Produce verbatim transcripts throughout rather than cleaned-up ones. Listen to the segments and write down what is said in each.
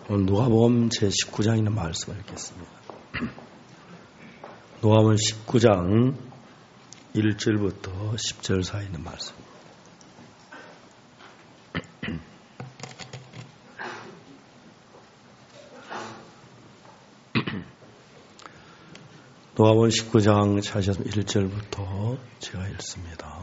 오늘 누가복음 제십구 장 있는 말씀을 읽겠습니다. 누가복음 십구 장 일 절부터 십 절 사이에 있는 말씀. 누가복음 십구 장 찾으셔서 일 절부터 제가 읽습니다.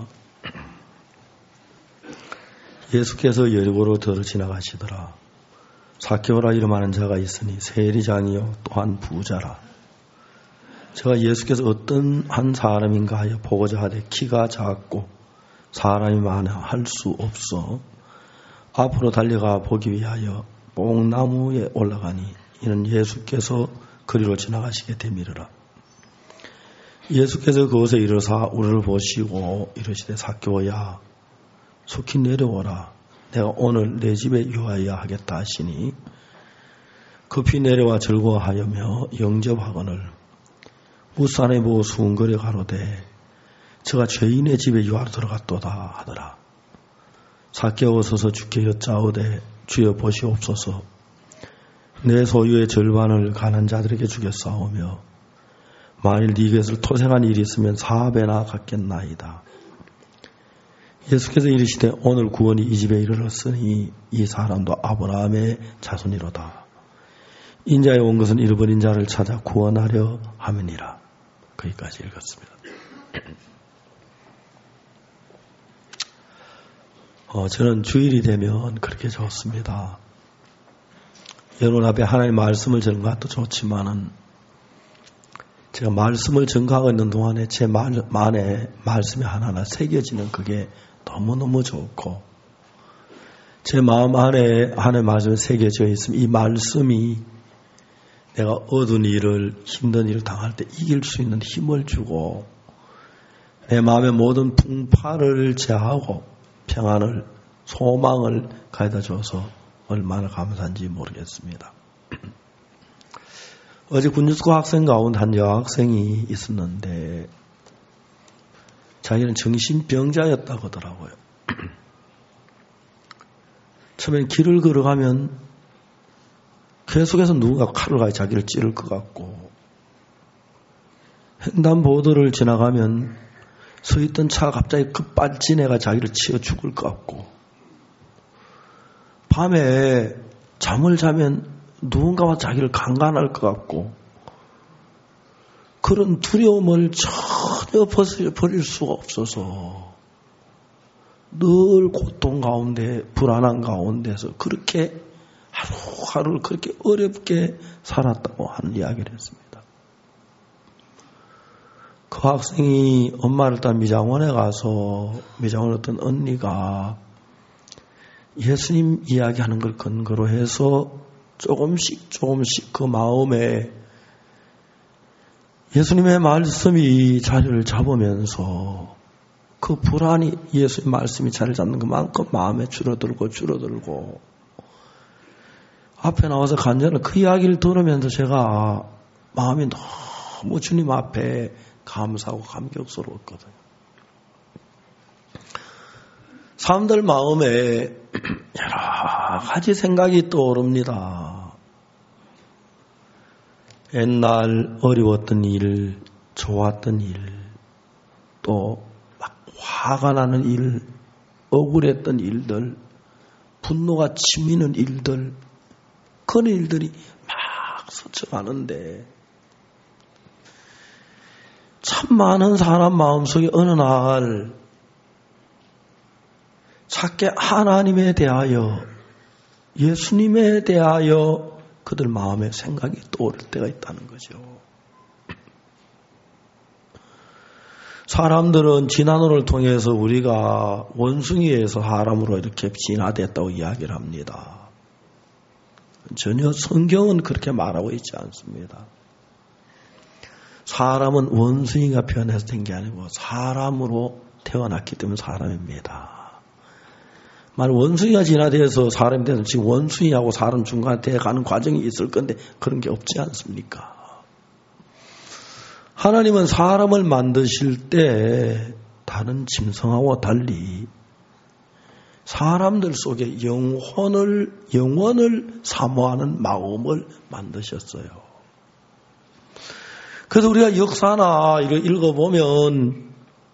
예수께서 여리고로 들어 지나가시더라. 삭개오라 이름하는 자가 있으니 세리장이요 또한 부자라. 제가 예수께서 어떤 한 사람인가 하여 보고자 하되 키가 작고 사람이 많아 할 수 없어 앞으로 달려가 보기 위하여 뽕나무에 올라가니 이는 예수께서 그리로 지나가시게 되미르라. 예수께서 그곳에 이르사 우리를 보시고 이르시되 삭개오야 속히 내려오라. 내가 오늘 내 집에 유하여야 하겠다 하시니 급히 내려와 즐거워하여며 영접하거늘 무산에 보고 수군거려 가로되 저가 죄인의 집에 유하러 들어갔도다 하더라. 삭개오 서서 주께 여짜오되 주여 보시옵소서. 내 소유의 절반을 가난한 자들에게 주겠사오며 만일 네 것을 토생한 일이 있으면 사배나 갚겠나이다. 예수께서 이르시되 오늘 구원이 이 집에 이르렀으니 이 사람도 아브라함의 자손이로다. 인자에 온 것은 잃어버린 자를 찾아 구원하려 함이니라. 거기까지 읽었습니다. 어, 저는 주일이 되면 그렇게 좋습니다. 여러분 앞에 하나님의 말씀을 전가도 좋지만은 제가 말씀을 전가하고 있는 동안에 제 말, 안에 말씀이 하나하나 새겨지는 그게 너무너무 좋고 제 마음 안에 하나님의 말씀이 새겨져 있으면 이 말씀이 내가 어두운 일을 힘든 일을 당할 때 이길 수 있는 힘을 주고 내 마음의 모든 풍파를 제하고 평안을 소망을 가져다 줘서 얼마나 감사한지 모르겠습니다. 어제 군주스쿨 학생 가운데 한 여학생이 있었는데 자기는 정신병자였다고 하더라고요. 처음엔 길을 걸어가면 계속해서 누군가 칼을 가지고 자기를 찌를 것 같고 횡단보도를 지나가면 서 있던 차가 갑자기 급발진해가 자기를 치어 죽을 것 같고 밤에 잠을 자면 누군가와 자기를 강간할 것 같고 그런 두려움을 전혀 버릴 수가 없어서 늘 고통 가운데 불안한 가운데서 그렇게 하루하루를 그렇게 어렵게 살았다고 하는 이야기를 했습니다. 그 학생이 엄마를 따라 미장원에 가서 미장원 어떤 언니가 예수님 이야기하는 걸 근거로 해서 조금씩 조금씩 그 마음에 예수님의 말씀이 자리를 잡으면서 그 불안이 예수의 말씀이 자리를 잡는 그만큼 마음에 줄어들고 줄어들고 앞에 나와서 간절한 그 이야기를 들으면서 제가 마음이 너무 주님 앞에 감사하고 감격스러웠거든요. 사람들 마음에 여러 가지 생각이 떠오릅니다. 옛날 어려웠던 일, 좋았던 일, 또 막 화가 나는 일, 억울했던 일들, 분노가 치미는 일들, 그런 일들이 막 스쳐가는데 참 많은 사람 마음속에 어느 날 작게 하나님에 대하여 예수님에 대하여 그들 마음에 생각이 떠오를 때가 있다는 거죠. 사람들은 진화론을 통해서 우리가 원숭이에서 사람으로 이렇게 진화됐다고 이야기를 합니다. 전혀 성경은 그렇게 말하고 있지 않습니다. 사람은 원숭이가 변해서 된 게 아니고 사람으로 태어났기 때문에 사람입니다. 말 원숭이가 진화돼서 사람이 돼서 지금 원숭이하고 사람 중간에 돼가는 과정이 있을 건데 그런 게 없지 않습니까? 하나님은 사람을 만드실 때 다른 짐승하고 달리 사람들 속에 영혼을, 영원을 사모하는 마음을 만드셨어요. 그래서 우리가 역사나 이걸 읽어보면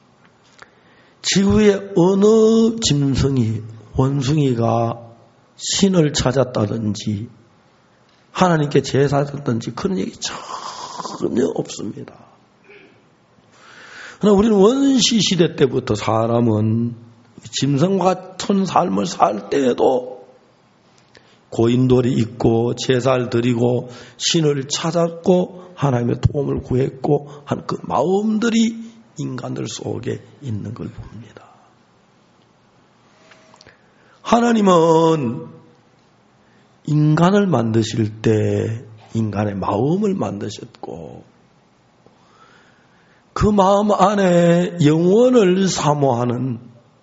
지구의 어느 짐승이, 원숭이가 신을 찾았다든지 하나님께 제사했다든지 그런 얘기 전혀 없습니다. 그러나 우리는 원시 시대 때부터 사람은 짐승과 같은 삶을 살 때에도 고인돌이 있고 제사를 드리고 신을 찾았고 하나님의 도움을 구했고 하는 그 마음들이 인간들 속에 있는 걸 봅니다. 하나님은 인간을 만드실 때 인간의 마음을 만드셨고 그 마음 안에 영원을 사모하는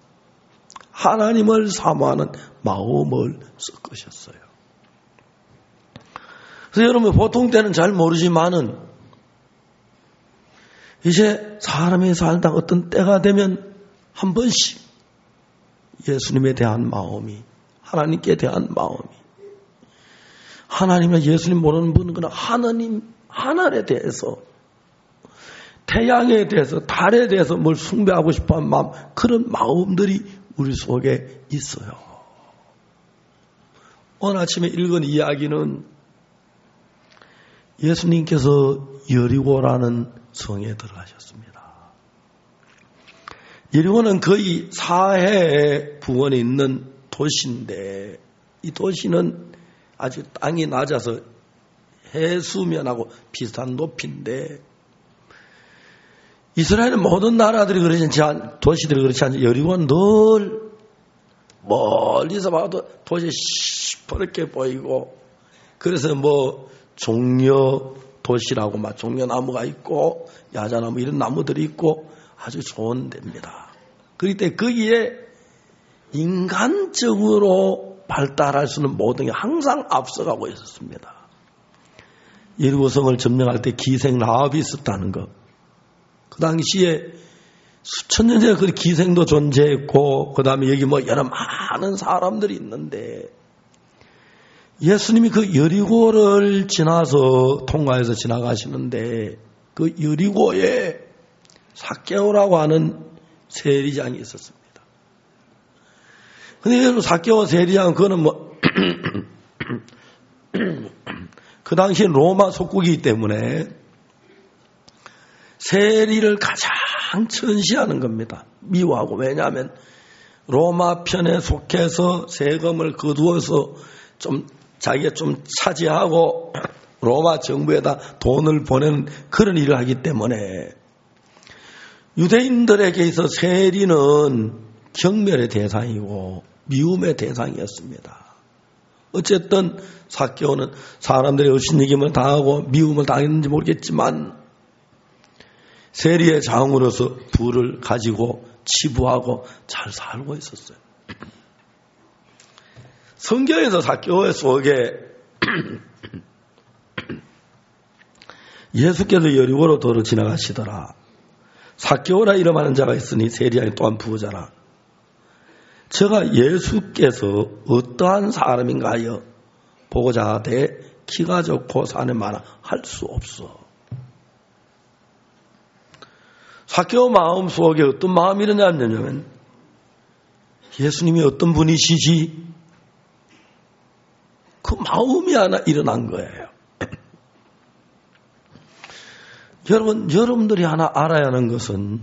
하나님을 사모하는 마음을 섞으셨어요. 그래서 여러분 보통 때는 잘 모르지만은 이제 사람이 살다 어떤 때가 되면 한 번씩 예수님에 대한 마음이, 하나님께 대한 마음이, 하나님과 예수님 모르는 분은 그냥 하나님, 하늘에 대해서, 태양에 대해서, 달에 대해서 뭘 숭배하고 싶어 하는 마음, 그런 마음들이 우리 속에 있어요. 오늘 아침에 읽은 이야기는 예수님께서 여리고라는 성에 들어가셨습니다. 여리고는 거의 사해 부근에 있는 도시인데 이 도시는 아주 땅이 낮아서 해수면하고 비슷한 높이인데 이스라엘의 모든 나라들이 그렇지 않, 도시들이 그렇지 않지 여리고는 늘 멀리서 봐도 도시 시퍼렇게 보이고 그래서 뭐 종려 도시라고 막 종려나무가 있고 야자나무 이런 나무들이 있고 아주 좋은 데입니다. 그럴 때 거기에 인간적으로 발달할 수 있는 모든 게 항상 앞서가고 있었습니다. 여리고성을 점령할 때 기생 라합이 있었다는 것. 그 당시에 수천 년 전에 그 기생도 존재했고 그 다음에 여기 뭐 여러 많은 사람들이 있는데 예수님이 그 여리고를 지나서 통과해서 지나가시는데 그 여리고에 삭개오라고 하는 세리장이 있었습니다. 근데 삭개오 세리장 그거는 뭐 그 당시 로마 속국이기 때문에 세리를 가장 천시하는 겁니다. 미워하고 왜냐하면 로마 편에 속해서 세금을 거두어서 좀 자기가 좀 차지하고 로마 정부에다 돈을 보내는 그런 일을 하기 때문에 유대인들에게 있어 세리는 경멸의 대상이고 미움의 대상이었습니다. 어쨌든 삭개오는 사람들의 업신여김을 당하고 미움을 당했는지 모르겠지만 세리의 장으로서 부를 가지고 치부하고 잘 살고 있었어요. 성경에서 삭개오 속에 예수께서 여리고로 도로 지나가시더라. 삭개오라 이름하는 자가 있으니 세리장이 또한 부자라. 제가 예수께서 어떠한 사람인가 하여 보고자 하되 키가 좋고 산에 많아 할 수 없어. 삭개오 마음 속에 어떤 마음이 일어났냐면 예수님이 어떤 분이시지? 그 마음이 하나 일어난 거예요. 여러분, 여러분들이 하나 알아야 하는 것은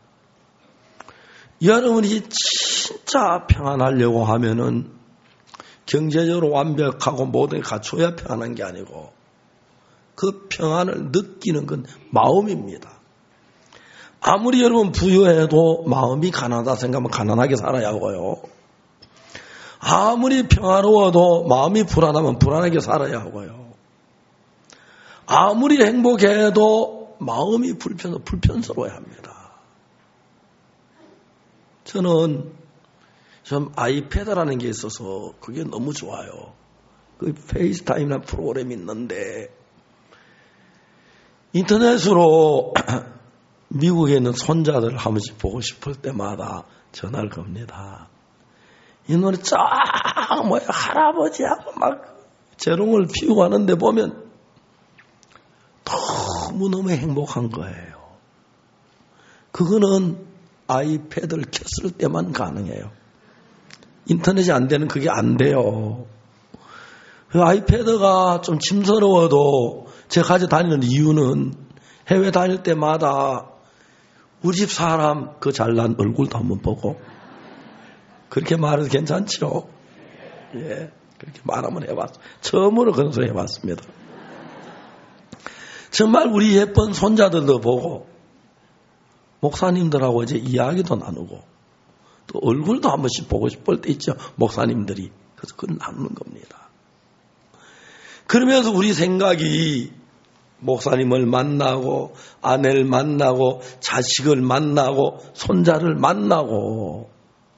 여러분이 진짜 평안하려고 하면은 경제적으로 완벽하고 모든 게 갖춰야 평안한 게 아니고 그 평안을 느끼는 건 마음입니다. 아무리 여러분 부유해도 마음이 가난하다 생각하면 가난하게 살아야 하고요. 아무리 평화로워도 마음이 불안하면 불안하게 살아야 하고요. 아무리 행복해도 마음이 불편, 불편스러워야 합니다. 저는 좀 아이패드라는 게 있어서 그게 너무 좋아요. 그 페이스타임이라는 프로그램이 있는데 인터넷으로 미국에 있는 손자들 한 번씩 보고 싶을 때마다 전화를 겁니다. 이 노래 쫙 뭐야 할아버지하고 막 재롱을 피우고 하는데 보면 너무너무 행복한 거예요. 그거는 아이패드를 켰을 때만 가능해요. 인터넷이 안 되는 그게 안 돼요. 그 아이패드가 좀 짐스러워도 제가 가져 다니는 이유는 해외 다닐 때마다 우리 집 사람 그 잘난 얼굴도 한번 보고 그렇게 말해도 괜찮죠? 예, 그렇게 말 한번 해봤어요. 처음으로 그런 소리 해봤습니다. 정말 우리 예쁜 손자들도 보고 목사님들하고 이제 이야기도 나누고 또 얼굴도 한 번씩 보고 싶을 때 있죠. 목사님들이. 그래서 그걸 나누는 겁니다. 그러면서 우리 생각이 목사님을 만나고 아내를 만나고 자식을 만나고 손자를 만나고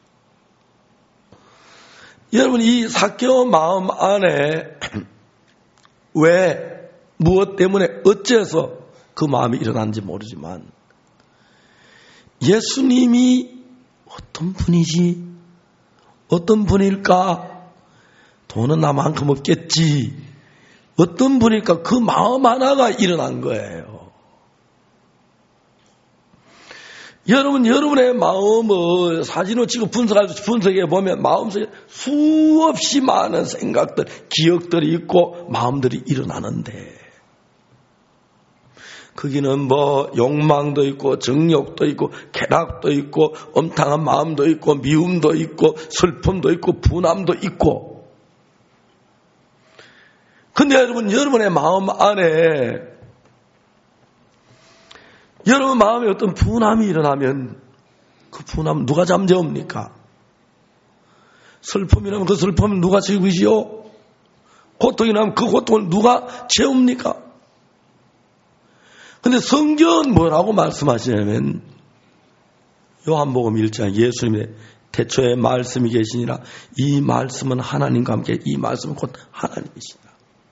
여러분 이 삭개오 마음 안에 왜 무엇 때문에 어째서 그 마음이 일어났는지 모르지만 예수님이 어떤 분이지? 어떤 분일까? 돈은 나만큼 없겠지. 어떤 분일까? 그 마음 하나가 일어난 거예요. 여러분, 여러분의 마음을 사진으로 찍어 분석해서 분석해 보면 마음속에 수없이 많은 생각들, 기억들이 있고 마음들이 일어나는데 거기는 뭐 욕망도 있고 정욕도 있고 쾌락도 있고 엄탕한 마음도 있고 미움도 있고 슬픔도 있고 분함도 있고 근데 여러분 여러분의 마음 안에 여러분 마음에 어떤 분함이 일어나면 그 분함 누가 잠재웁니까? 슬픔이라면 그 슬픔을 누가 채우시오? 고통이 나면 그 고통을 누가 채웁니까? 근데 성경은 뭐라고 말씀하시냐면 요한복음 일 장 예수님의 태초에 말씀이 계시니라 이 말씀은 하나님과 함께 이 말씀은 곧 하나님이시다.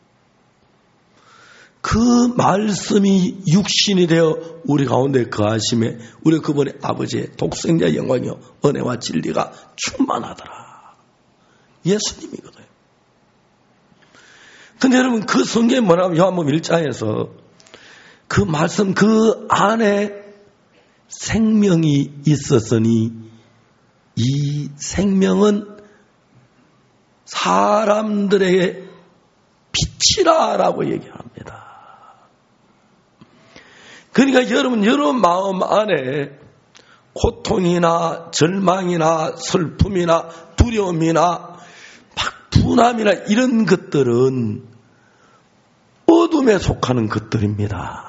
그 말씀이 육신이 되어 우리 가운데 거하심에 우리 그분의 아버지의 독생자 영광이요 은혜와 진리가 충만하더라. 예수님이거든요. 근데 여러분 그 성경에 뭐라면 요한복음 일 장에서 그 말씀 그 안에 생명이 있었으니 이 생명은 사람들에게 빛이라라고 얘기합니다. 그러니까 여러분 여러분 마음 안에 고통이나 절망이나 슬픔이나 두려움이나 막 분함이나 이런 것들은 어둠에 속하는 것들입니다.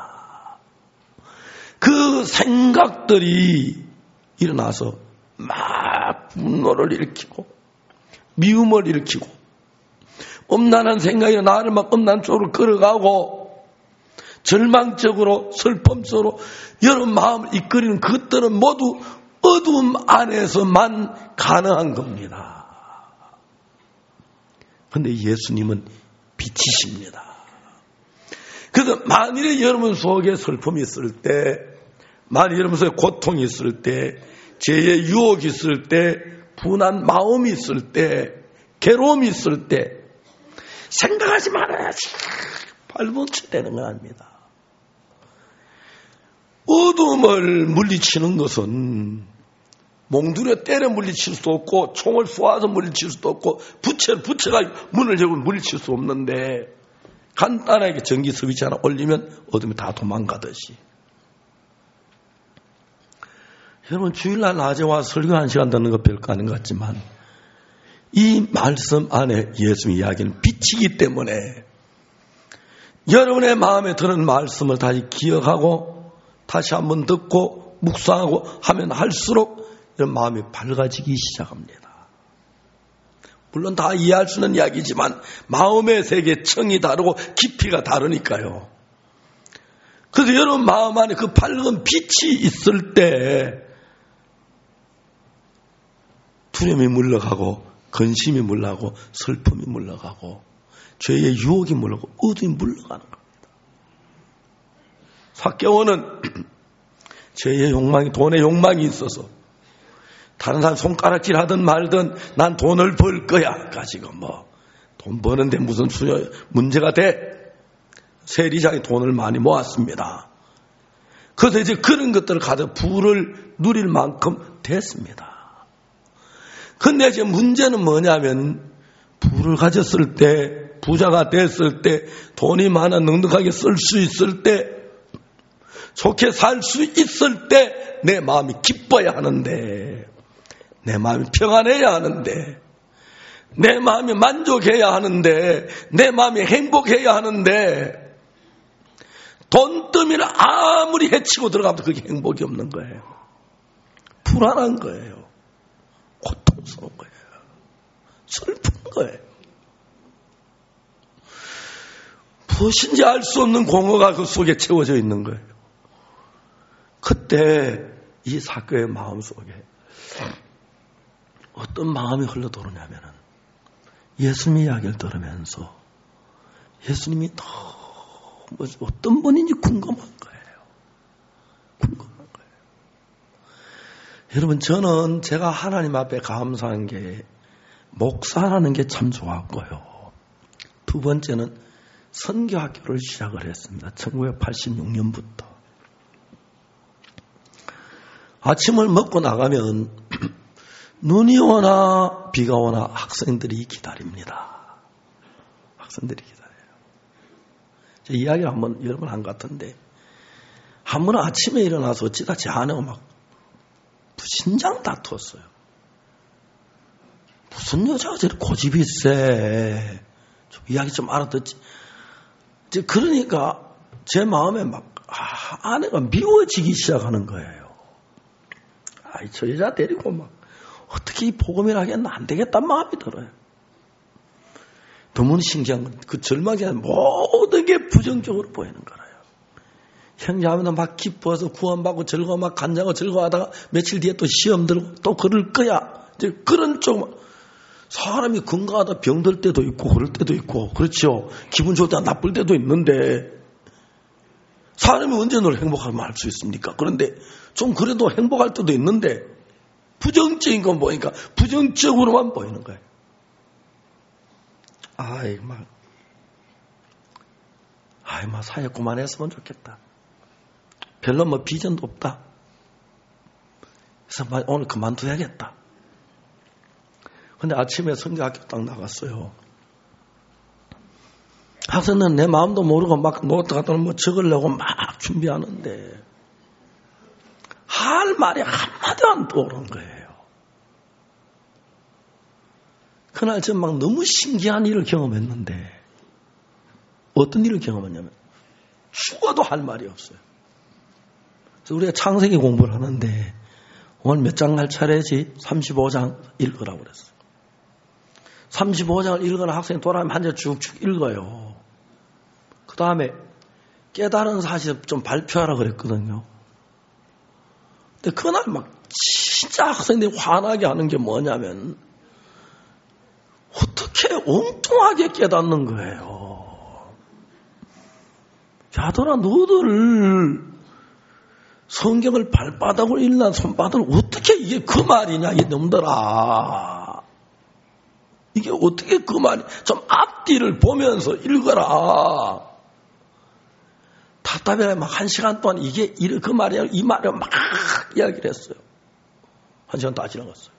그 생각들이 일어나서 막 분노를 일으키고 미움을 일으키고 엄난한 생각이 나를 막 엄난 쪽으로 걸어가고 절망적으로 슬픔적으로 여러분 마음을 이끌이는 그것들은 모두 어둠 안에서만 가능한 겁니다. 그런데 예수님은 빛이십니다. 그래서 만일에 여러분 속에 슬픔이 있을 때, 만일 여러분 속에 고통이 있을 때, 죄의 유혹이 있을 때, 분한 마음이 있을 때, 괴로움이 있을 때 생각하지 말아야지. 발버둥치되는 건 아닙니다. 어둠을 물리치는 것은 몽두려 때려 물리칠 수도 없고 총을 쏘아서 물리칠 수도 없고 부채, 부채가 문을 열고 물리칠 수 없는데 간단하게 전기 스위치 하나 올리면 어둠이 다 도망가듯이. 여러분 주일날 낮에 와서 설교 한 시간 듣는 거 별거 아닌 것 같지만 이 말씀 안에 예수의 이야기는 빛이기 때문에 여러분의 마음에 드는 말씀을 다시 기억하고 다시 한번 듣고 묵상하고 하면 할수록 이런 마음이 밝아지기 시작합니다. 물론 다 이해할 수 있는 이야기지만 마음의 세계 청이 다르고 깊이가 다르니까요. 그래서 여러분 마음 안에 그 밝은 빛이 있을 때 두려움이 물러가고 근심이 물러가고 슬픔이 물러가고 죄의 유혹이 물러가고 어둠이 물러가는 겁니다. 삭개오는 죄의 욕망이 돈의 욕망이 있어서 다른 사람 손가락질 하든 말든 난 돈을 벌 거야 가지고 뭐 돈 버는데 무슨 수요 문제가 돼? 세리장이 돈을 많이 모았습니다. 그래서 이제 그런 것들을 가져 부를 누릴 만큼 됐습니다. 근데 이제 문제는 뭐냐면 부를 가졌을 때, 부자가 됐을 때, 돈이 많아 넉넉하게 쓸 수 있을 때, 좋게 살 수 있을 때 내 마음이 기뻐야 하는데, 내 마음이 평안해야 하는데, 내 마음이 만족해야 하는데, 내 마음이 행복해야 하는데, 돈 때문에 아무리 해치고 들어가도 그게 행복이 없는 거예요. 불안한 거예요. 고통스러운 거예요. 슬픈 거예요. 무엇인지 알 수 없는 공허가 그 속에 채워져 있는 거예요. 그때 이 사교의 마음속에 어떤 마음이 흘러들어오냐면은 예수님의 이야기를 들으면서 예수님이 너무 어떤 분인지 궁금한 거예요. 궁금한 거예요. 여러분, 저는 제가 하나님 앞에 감사한 게 목사라는 게 참 좋았고요. 두 번째는 선교학교를 시작을 했습니다. 천구백팔십육 년부터. 아침을 먹고 나가면 눈이 오나 비가 오나 학생들이 기다립니다. 학생들이 기다려요. 제 이야기를 한번 여러 번 한 것 같은데 한 번은 아침에 일어나서 어찌다 제 아내가 막 신장 다투었어요. 무슨 여자가 저렇게 고집이 세. 좀 이야기 좀 알아듣지. 이제 그러니까 제 마음에 막 아, 아내가 미워지기 시작하는 거예요. 아이, 저 여자 데리고 막 어떻게 이 복음이라 하겠나 안 되겠다는 마음이 들어요. 너무 신기한 건 그 절망이 모든 게 부정적으로 보이는 거예요. 형제하면 막 기뻐서 구원받고 즐거워 막 간장하고 즐거워하다가 며칠 뒤에 또 시험 들고 또 그럴 거야. 이제 그런 쪽 사람이 건강하다 병들 때도 있고 그럴 때도 있고 그렇죠. 기분 좋을 때 나쁠 때도 있는데 사람이 언제 늘 행복하면 알 수 있습니까? 그런데 좀 그래도 행복할 때도 있는데 부정적인 건 보니까 부정적으로만 보이는 거예요. 아이 막 아이 막 사회 그만했으면 좋겠다. 별로 뭐 비전도 없다. 그래서 오늘 그만둬야겠다. 근데 아침에 선교학교 딱 나갔어요. 학생은 내 마음도 모르고 막 노트 갖다 뭐 적으려고 막 준비하는데 할 말이 한마디도 안 떠오르는 거예요. 그날 전 막 너무 신기한 일을 경험했는데 어떤 일을 경험했냐면 죽어도 할 말이 없어요. 그래서 우리가 창세기 공부를 하는데 오늘 몇 장 할 차례지? 삼십오 장 읽으라고 그랬어요. 삼십오 장을 읽으나 학생이 돌아가면 한 장 쭉쭉 읽어요. 그 다음에 깨달은 사실 좀 발표하라 그랬거든요. 근데 그날 막 진짜 학생들이 화나게 하는 게 뭐냐면 어떻게 엉뚱하게 깨닫는 거예요. 야들아 너들 성경을 발바닥으로 읽는 손바닥을 어떻게 이게 그 말이냐 이 놈들아. 이게 어떻게 그 말이 좀 앞뒤를 보면서 읽어라. 답답해 막 한 시간 동안 이게 그 말이야 이 말이야 막 이야기를 했어요. 한 시간 다 지나갔어요.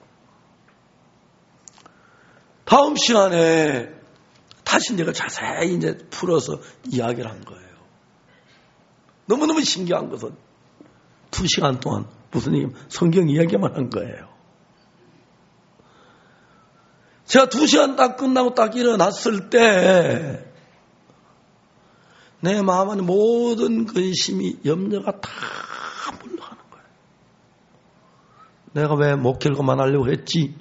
다음 시간에 다시 내가 자세히 이제 풀어서 이야기를 한 거예요. 너무너무 신기한 것은 두 시간 동안 무슨 얘기, 성경 이야기만 한 거예요. 제가 두 시간 딱 끝나고 딱 일어났을 때 내 마음 안에 모든 근심이 염려가 다 물러가는 거예요. 내가 왜 목회를 그만하려고 했지?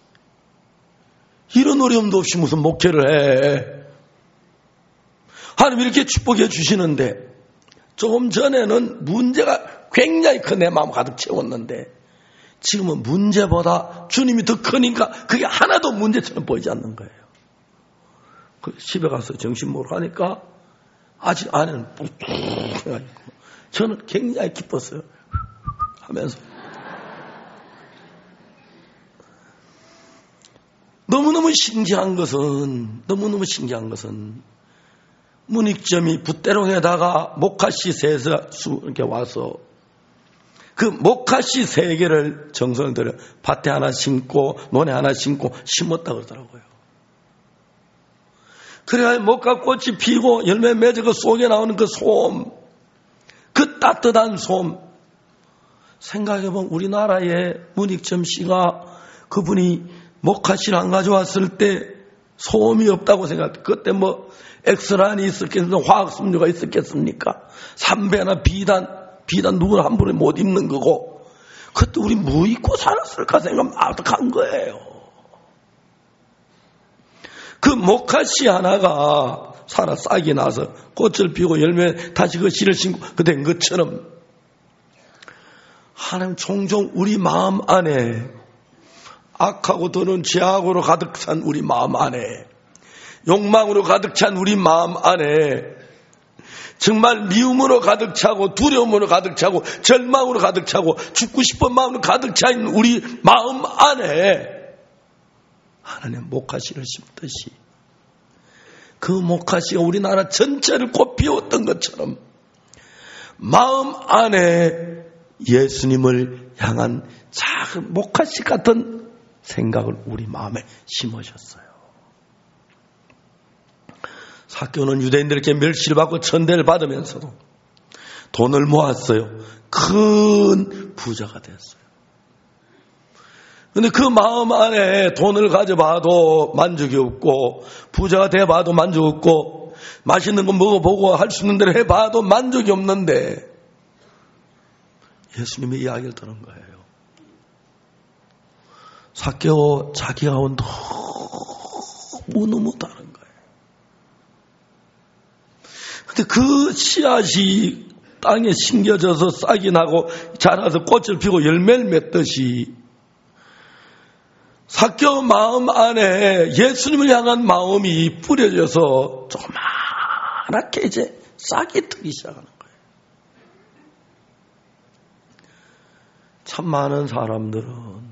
이런 어려움도 없이 무슨 목회를 해. 하나님 이렇게 축복해 주시는데 조금 전에는 문제가 굉장히 큰 내 마음 가득 채웠는데 지금은 문제보다 주님이 더 크니까 그게 하나도 문제처럼 보이지 않는 거예요. 그 집에 가서 정신 모르고 하니까 아직 아내는 뿡뿡해가지고 저는 굉장히 기뻤어요. 하면서 너무너무 신기한 것은, 너무너무 신기한 것은, 문익점이 붓대롱에다가 목화씨 세서 이렇게 와서 그 목화씨 세 개를 정성을 들여 밭에 하나 심고 논에 하나 심고 심었다 그러더라고요. 그래야 목화꽃이 피고 열매 맺어 그 속에 나오는 그 소음, 그 따뜻한 소음. 생각해보면 우리나라의 문익점 씨가 그분이 목화씨를 안 가져왔을 때 소음이 없다고 생각해. 그때 뭐 엑스란이 있었겠습니까? 화학섬유가 있었겠습니까? 삼배나 비단, 비단 누구나 함부로 못 입는 거고. 그때 우리 뭐 입고 살았을까 생각하면 아득한 거예요. 그 목화씨 하나가 살아 싹이 나서 꽃을 피우고 열매 다시 그 씨를 심고 그 된 것처럼 하나님 종종 우리 마음 안에 악하고 더러운 죄악으로 가득 찬 우리 마음 안에 욕망으로 가득 찬 우리 마음 안에 정말 미움으로 가득 차고 두려움으로 가득 차고 절망으로 가득 차고 죽고 싶은 마음으로 가득 차 있는 우리 마음 안에 하나님 목화씨를 심듯이 그 목화씨가 우리나라 전체를 꽃피웠던 것처럼 마음 안에 예수님을 향한 작은 목화씨 같은 생각을 우리 마음에 심으셨어요. 삭개오는 유대인들에게 멸시를 받고 천대를 받으면서도 돈을 모았어요. 큰 부자가 됐어요. 그런데 그 마음 안에 돈을 가져봐도 만족이 없고 부자가 돼봐도 만족 없고 맛있는 거 먹어보고 할 수 있는 대로 해봐도 만족이 없는데 예수님의 이야기를 들은 거예요. 삭개오 자기가 온 너무너무 다른 거예요. 근데 그 씨앗이 땅에 심겨져서 싹이 나고 자라서 꽃을 피고 열매를 맺듯이 삭개오 마음 안에 예수님을 향한 마음이 뿌려져서 조그맣게 이제 싹이 트기 시작하는 거예요. 참 많은 사람들은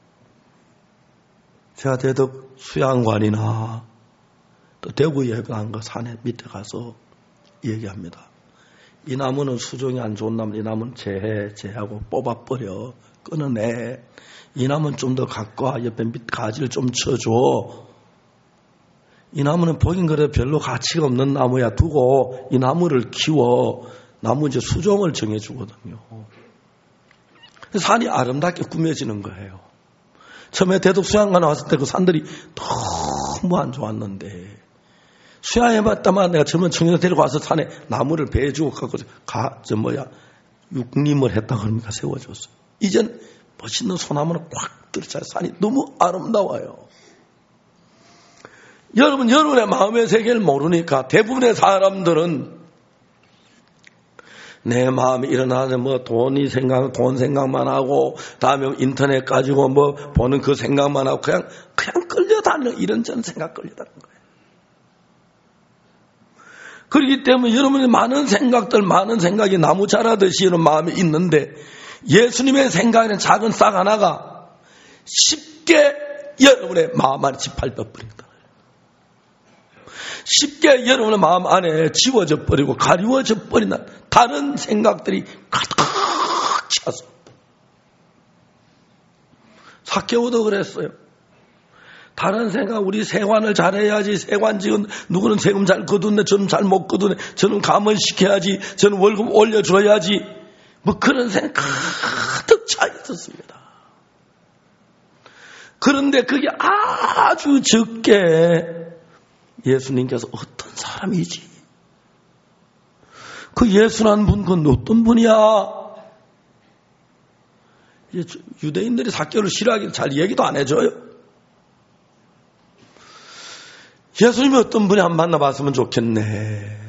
제가 대덕 수양관이나 또 대구 예배한 거 산에 밑에 가서 얘기합니다. 이 나무는 수종이 안 좋은 나무, 이 나무는 재해, 재하고 뽑아버려, 끊어내. 이 나무는 좀 더 갖고 와, 옆에 밑 가지를 좀 쳐줘. 이 나무는 보긴 그래도 별로 가치가 없는 나무야, 두고 이 나무를 키워. 나무 이제 수종을 정해주거든요. 산이 아름답게 꾸며지는 거예요. 처음에 대덕 수양관 왔을 때 그 산들이 너무 안 좋았는데 수양해봤다만 내가 처음에 청년을 데리고 와서 산에 나무를 베어주고 갖고 가, 저 뭐야 육림을 했다 그러니까 세워줬어요. 이젠 멋있는 소나무는 꽉 들어차요. 산이 너무 아름다워요. 여러분, 여러분의 마음의 세계를 모르니까 대부분의 사람들은 내 마음이 일어나서 뭐 돈이 생각, 돈 생각만 하고 다음에 인터넷 가지고 뭐 보는 그 생각만 하고 그냥, 그냥 끌려다니는 이런저런 생각 끌려다니는 거예요. 그렇기 때문에 여러분이 많은 생각들, 많은 생각이 나무 자라듯이 이런 마음이 있는데 예수님의 생각에는 작은 싹 하나가 쉽게 여러분의 마음 안에 짓밟혀 버린다. 쉽게 여러분의 마음 안에 지워져 버리고 가리워져 버리는 다른 생각들이 가득 차서. 삭개오도 그랬어요. 다른 생각, 우리 세관을 잘해야지. 세관 지은 누구는 세금 잘 거두네, 저는 잘 못 거두네, 저는 감언시켜야지, 저는 월급 올려줘야지. 뭐 그런 생각 가득 차 있었습니다. 그런데 그게 아주 적게 예수님께서 어떤 사람이지? 그 예수라는 분, 그건 어떤 분이야? 유대인들이 삭개오를 싫어하기 잘 얘기도 안 해줘요. 예수님이 어떤 분이 한 만나봤으면 좋겠네.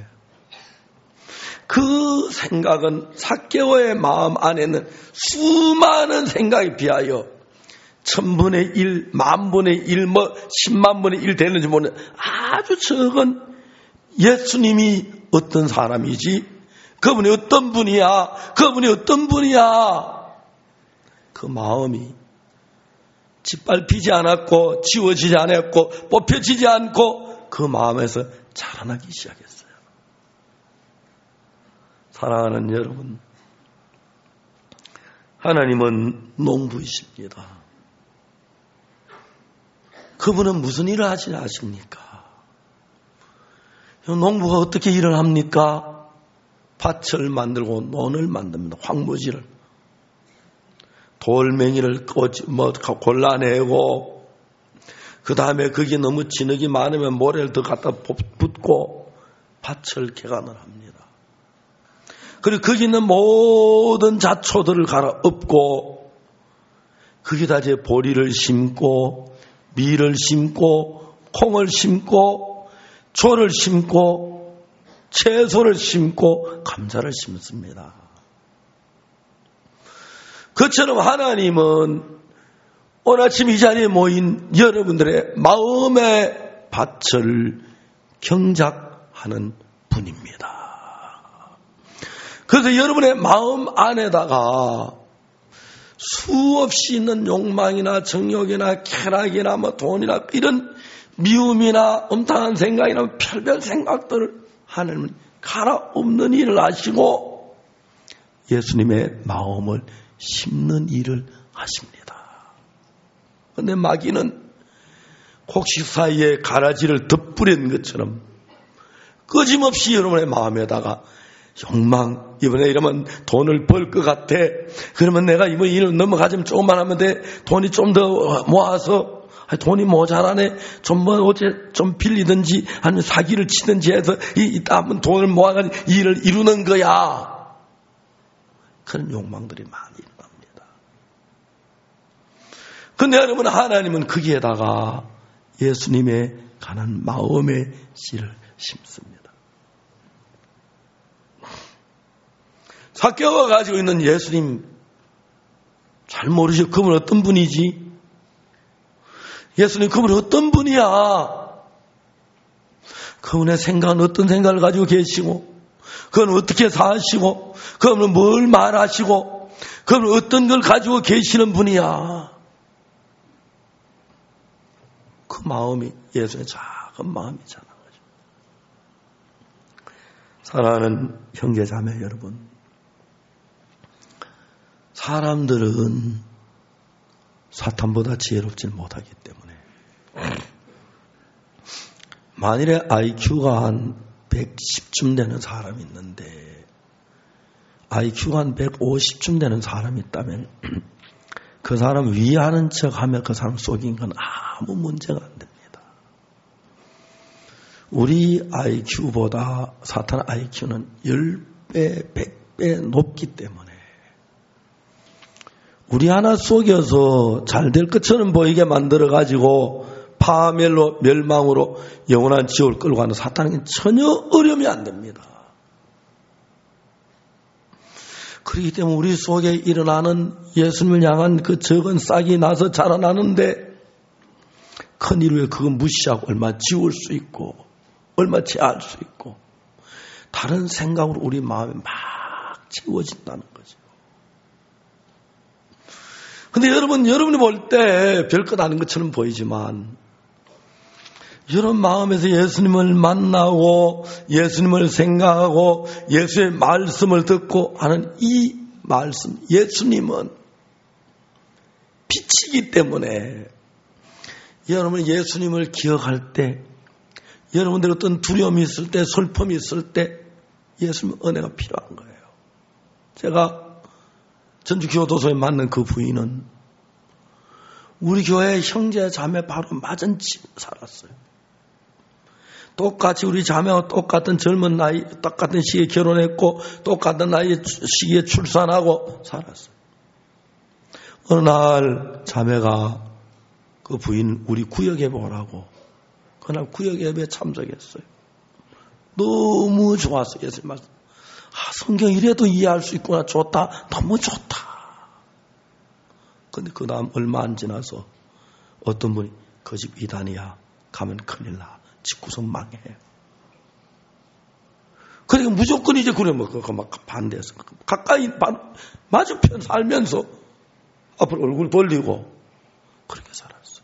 그 생각은 삭개오의 마음 안에는 수많은 생각에 비하여 천분의 일, 만분의 일, 뭐 십만분의 일 되는지 모르는 아주 적은 예수님이 어떤 사람이지? 그분이 어떤 분이야? 그분이 어떤 분이야? 그 마음이 짓밟히지 않았고 지워지지 않았고 뽑혀지지 않고 그 마음에서 자라나기 시작했어요. 사랑하는 여러분, 하나님은 농부이십니다. 그분은 무슨 일을 하시나 아십니까? 농부가 어떻게 일을 합니까? 밭을 만들고 논을 만듭니다. 황무지를. 돌멩이를 뭐 골라내고 그 다음에 그게 너무 진흙이 많으면 모래를 더 갖다 붓고 밭을 개간을 합니다. 그리고 거기 있는 모든 잡초들을 갈아엎고 거기다 이제 보리를 심고 밀을 심고 콩을 심고 조를 심고 채소를 심고 감자를 심습니다. 그처럼 하나님은 오늘 아침 이 자리에 모인 여러분들의 마음의 밭을 경작하는 분입니다. 그래서 여러분의 마음 안에다가 수없이 있는 욕망이나 정욕이나 쾌락이나 뭐 돈이나 이런 미움이나 엄탄한 생각이나 별별 생각들을 하나님은 갈아엎는 일을 하시고 예수님의 마음을 심는 일을 하십니다. 그런데 마귀는 곡식 사이에 가라지를 덧뿌린 것처럼 끊임없이 여러분의 마음에다가 욕망, 이번에 이러면 돈을 벌 것 같아. 그러면 내가 이번 일을 넘어가지면 조금만 하면 돼. 돈이 좀 더 모아서, 돈이 모자라네. 좀 뭐, 어째 좀 빌리든지, 아니면 사기를 치든지 해서, 이따 한번 돈을 모아가지고 일을 이루는 거야. 그런 욕망들이 많이 일어납니다. 근데 여러분, 하나님은 거기에다가 예수님의 가난 마음의 씨를 심습니다. 삭개오가 가지고 있는 예수님 잘 모르시고 그분 어떤 분이지? 예수님 그분 어떤 분이야? 그분의 생각은 어떤 생각을 가지고 계시고 그건 어떻게 사시고 그분은 뭘 말하시고 그분은 어떤 걸 가지고 계시는 분이야? 그 마음이 예수의 작은 마음이잖아. 사랑하는 형제자매 여러분, 사람들은 사탄보다 지혜롭지 못하기 때문에 만일에 아이큐가 한 백십쯤 되는 사람이 있는데 아이큐가 한 백오십쯤 되는 사람이 있다면 그 사람 위하는 척하면 그 사람 속인 건 아무 문제가 안 됩니다. 우리 아이큐보다 사탄 아이큐는 십 배, 백 배 높기 때문에 우리 하나 속여서 잘 될 것처럼 보이게 만들어가지고 파멸로 멸망으로 영원한 지옥을 끌고 가는 사탄에게는 전혀 어려움이 안 됩니다. 그렇기 때문에 우리 속에 일어나는 예수님을 향한 그 적은 싹이 나서 자라나는데 큰 이유에 그거 무시하고 얼마 지울 수 있고 얼마 제할 수 있고 다른 생각으로 우리 마음이 막 채워진다는 거죠. 근데 여러분, 여러분이 볼 때 별것 아닌 것처럼 보이지만 여러분 마음에서 예수님을 만나고 예수님을 생각하고 예수의 말씀을 듣고 하는 이 말씀, 예수님은 빛이기 때문에 여러분 예수님을 기억할 때 여러분들 어떤 두려움이 있을 때 슬픔이 있을 때 예수님 은혜가 필요한 거예요. 제가 전주교도소에 맞는 그 부인은 우리 교회 형제 자매 바로 맞은 집 살았어요. 똑같이 우리 자매와 똑같은 젊은 나이, 똑같은 시기에 결혼했고 똑같은 나이 시기에 출산하고 살았어요. 어느 날 자매가 그 부인 우리 구역 예배 오라고 그날 구역 예배에 참석했어요. 너무 좋았어요. 예수님 말씀. 아, 성경 이래도 이해할 수 있구나. 좋다. 너무 좋다. 근데 그 다음 얼마 안 지나서 어떤 분이 그 집 이단이야. 가면 큰일 나. 집구석 망해. 그러니까 무조건 이제 그래 뭐 그거 막 반대해서 가까이 맞은편 살면서 앞으로 얼굴 돌리고 그렇게 살았어요.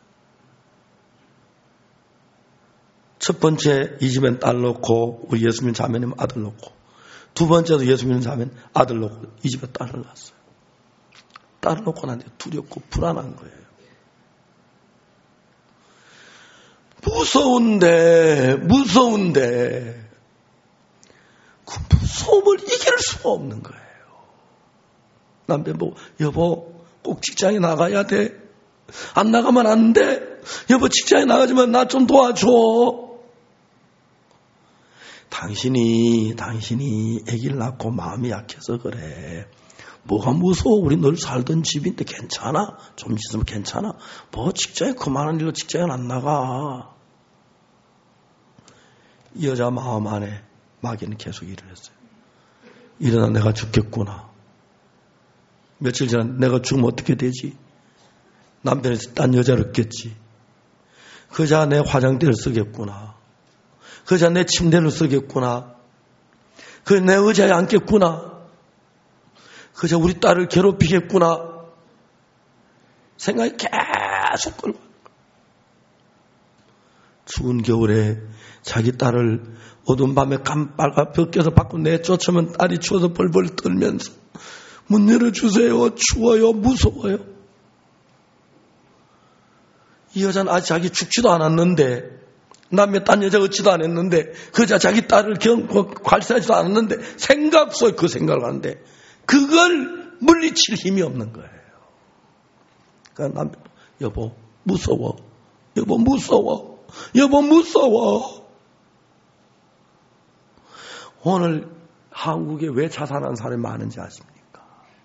첫 번째 이 집엔 딸 놓고 우리 예수님 자매님 아들 놓고 두 번째도 예수님 자매는 아들 놓고 이 집에 딸을 낳았어요. 딸을 놓고 나는데 두렵고 불안한 거예요. 무서운데 무서운데 그 무서움을 이길 수가 없는 거예요. 남편 보고 여보 꼭 직장에 나가야 돼. 안 나가면 안 돼. 여보 직장에 나가지만 나 좀 도와줘. 당신이 당신이 아기를 낳고 마음이 약해서 그래. 뭐가 무서워. 우리 늘 살던 집인데 괜찮아. 좀 있으면 괜찮아. 뭐 직장에 그만한 일로 직장에 안 나가. 이 여자 마음 안에 마귀는 계속 일을 했어요. 일어나 내가 죽겠구나. 며칠 전에 내가 죽으면 어떻게 되지? 남편이 딴 여자를 얻겠지. 그 여자가 내 화장대를 쓰겠구나. 그 여자가 내 침대를 쓰겠구나. 그 내 의자에 앉겠구나. 그 여자 우리 딸을 괴롭히겠구나. 생각이 계속 끌고 추운 겨울에 자기 딸을 어두운 밤에 깜빡아 벗겨서 밖으로 내쫓으면 딸이 추워서 벌벌 떨면서 문 열어주세요. 추워요. 무서워요. 이 여자는 아직 자기 죽지도 않았는데 남의 딴 여자 얻지도 않았는데 그 여자 자기 딸을 괄세하지도 않았는데 생각 속에 그 생각을 하는데 그걸 물리칠 힘이 없는 거예요. 그러니까 남편 여보 무서워. 여보 무서워. 여보 무서워. 오늘 한국에 왜 자살하는 사람이 많은지 아십니까?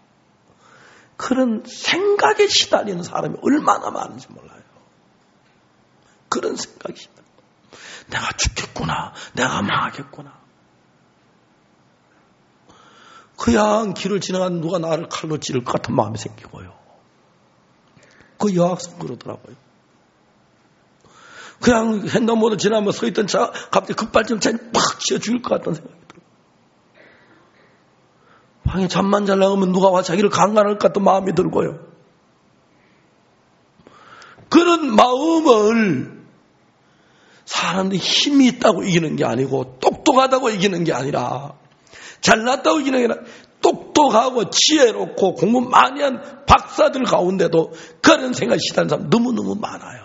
그런 생각에 시달리는 사람이 얼마나 많은지 몰라요. 그런 생각이 시달려. 내가 죽겠구나. 내가 망하겠구나. 그냥 길을 지나가는 누가 나를 칼로 찌를 것 같은 마음이 생기고요. 그 여학생 그러더라고요. 그냥 횡단보도 지나면 서 있던 차 갑자기 급발진 차에 팍 치어 죽일 것 같다는 생각이 들어요. 방에 잠만 잘 나가면 누가 와 자기를 강간할 것 같은 마음이 들고요. 그런 마음을 사람들이 힘이 있다고 이기는 게 아니고 똑똑하다고 이기는 게 아니라 잘났다고 이기는 게 아니라 똑똑하고 지혜롭고 공부 많이 한 박사들 가운데도 그런 생각이 시달리는 사람 너무너무 많아요.